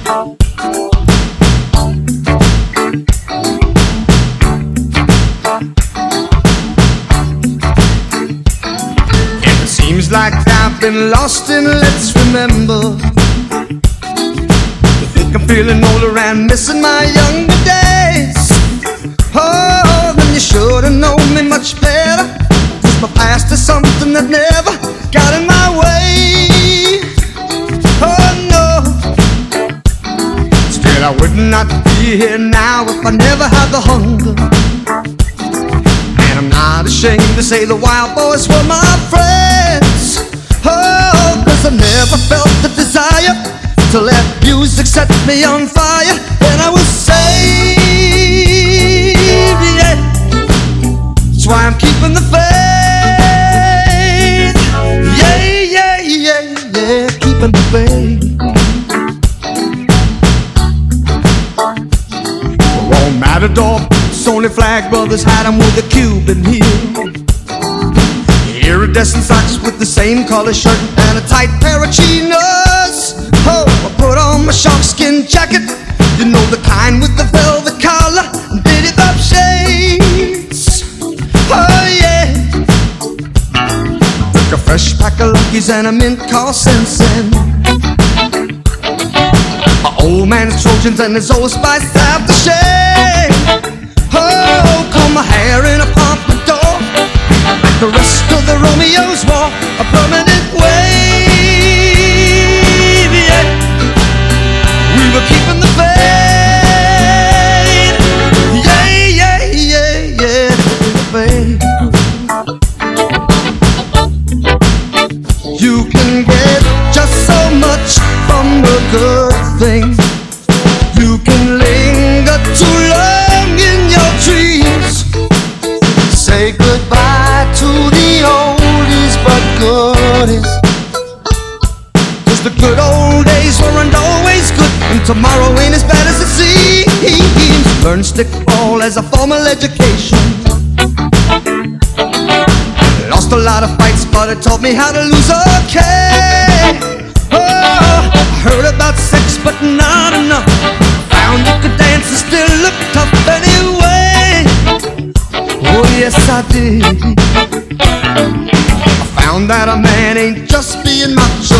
Seems like I've been lost in Let's Remember. I think I'm feeling older and missing my younger days. Oh, then you should've known me much better, 'cause my past is something that never got in my way. Oh no, still I would not be here now if I never had the hunger. And I'm not ashamed to say the Wild Boys were my friends. Oh, 'cause I never felt the desire to let music set me on fire. And I was saved, yeah. That's why I'm keeping the faith. Yeah, yeah, yeah, yeah, keeping the faith. We're all Matador, Sony Flag Brothers had them with a Cuban heel. Iridescent socks with the same color shirt and a tight pair of chinos. Oh, I put on my sharkskin jacket, you know, the kind with the velvet collar and beaded up shades. Oh yeah, took a fresh pack of Luckies and a mint called Sensen. My old man's Trojans and his old Spice aftershave. Oh, comb my hair in a pompadour, like the rest of the Romeos wore a permanent wave, yeah. We were keeping the faith, yeah, yeah, yeah, yeah, the faith. You can get just so much from a good thing. You can linger too long in your dreams. Say goodbye to the oldies but goodies, 'cause the good old days weren't always good, and tomorrow ain't as bad as it seems. Learn stickball as a formal education. Lost a lot of fights, but it taught me how to lose okay. Oh, I heard about sex, but not enough. Found you could dance and still look tough anyway. Oh yes I did. I found that a man ain't just being macho.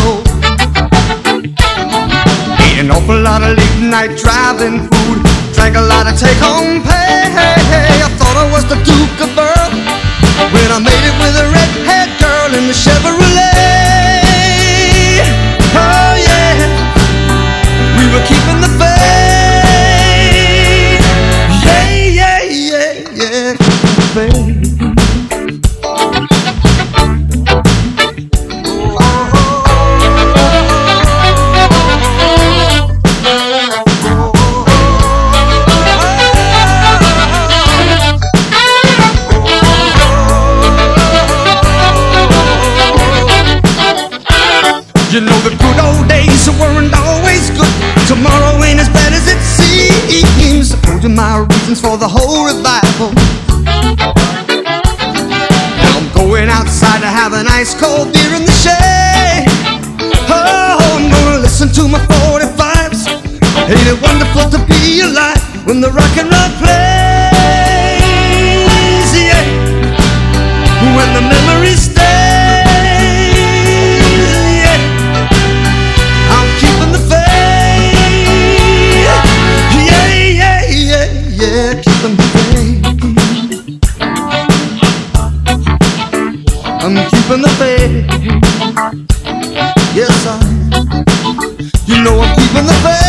Ate an awful lot of late night driving food, drank a lot of take home pay. I thought I was the Duke of Earl when I made it with a red-haired girl in the Chevrolet. Oh yeah, we were keeping the faith. Yeah, yeah, yeah, yeah, keeping the faith. You know the good old days weren't always good. Tomorrow ain't as bad as it seems. I told you my reasons for the whole revival. Now I'm going outside to have an ice cold beer in the shade. Oh, I'm gonna listen to my 45s. Ain't it wonderful to be alive when the rock and roll plays? Yeah, when the memories stay. I'm keeping the faith. Yes, you know I'm keeping the faith.